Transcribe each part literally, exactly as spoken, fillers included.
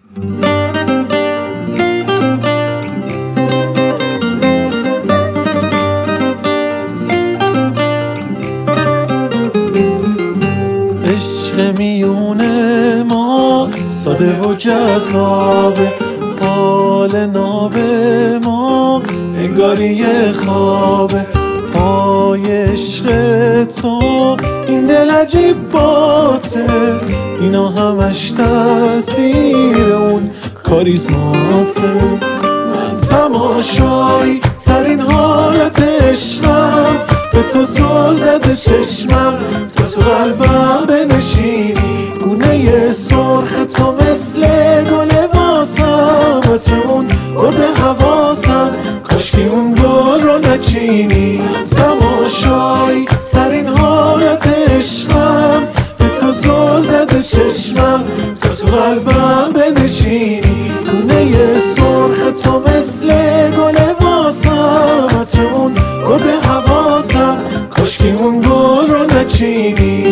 عشق میونه ما ساده و جذابه، حال ناب ما انگاری یه خوابه. پای عشق تو این دل عجیب باته، اینا همش تاثیر اون کاریزماته. من تماشایی ترین حالت عشقم، به تو زل زده چشمم تا تو قلبم بنشینی. گونه سرخ تو مثل گل واسم، عطر برده حواسم، کاشکی اون گل رو نچینی. تماشایی ترین حالت عشقم، به تو زل زده چشمم تا تو قلبم بنشینی. گونه سرخ تو مثل گل واسم، عطر برده حواسم، کاشکی اون گل رو نچینی.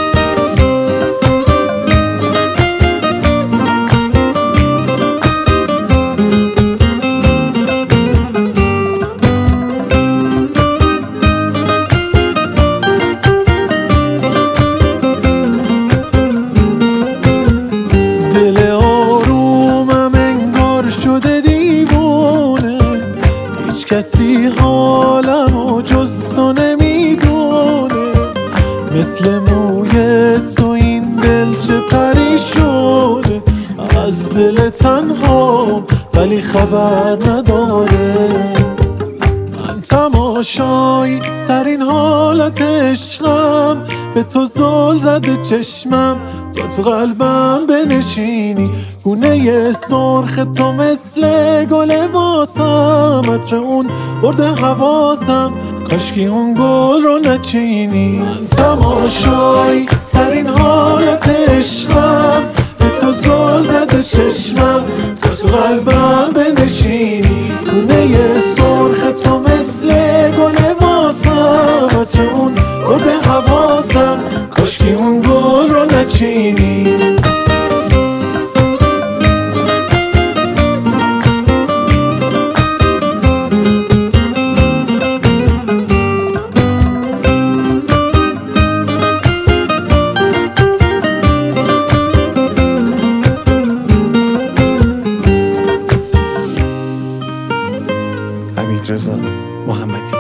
دل آرومم انگار شده دیوونه، هیچ کسی حالمو جز تو نمیدونه. مثل موی تو این دل چه پری شده، از دل تنهام ولی خبر نداره. من تماشایی ترین حالت عشقم، به تو زل زده چشمم تا تو قلبم بنشینی. گونه سرخ تو مثل گل واسم، عطر اون برده حواسم، کاشکی اون گل رو نچینی. من تماشایی ترین حالت عشقم، به تو زل زده چشمم تا تو قلبم بنشینی. گونه سرخ تو مثل گل واسم، عطر اون برده حواسم، کاشکی اون گل رو نچینی. حمیدرضا محمدی.